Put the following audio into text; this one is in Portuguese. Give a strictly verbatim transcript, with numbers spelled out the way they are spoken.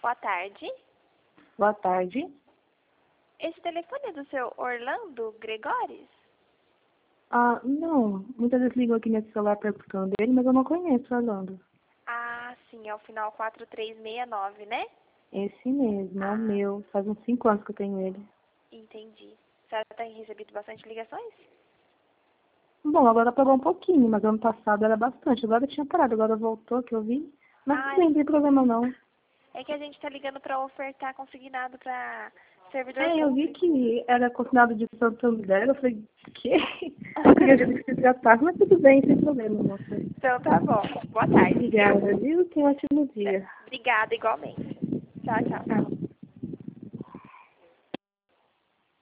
boa tarde. Boa tarde. Esse telefone é do seu Orlando Gregores? Ah, não. Muitas vezes ligam aqui nesse celular perguntando dele, mas eu não conheço o Orlando. Ah, sim, é o final quatro três seis nove, né? Esse mesmo, é o Ah, meu. Faz uns cinco anos que eu tenho ele. entendi. A senhora tem recebido bastante ligações? Bom, agora parou um pouquinho, mas ano passado era bastante. Agora tinha parado, agora voltou, que eu vi. Mas Ah, tudo bem, não tem problema não. é que a gente tá ligando pra ofertar consignado pra servidor É, eu vi público. que era consignado de Santander, eu falei, quê? Eu queria que se tratasse, mas tudo bem, sem problema, moça. Então tá bom. Boa tarde, viu? Obrigada, viu? Tenha um ótimo dia. Obrigada, igualmente. Tchau, tchau. Tchau.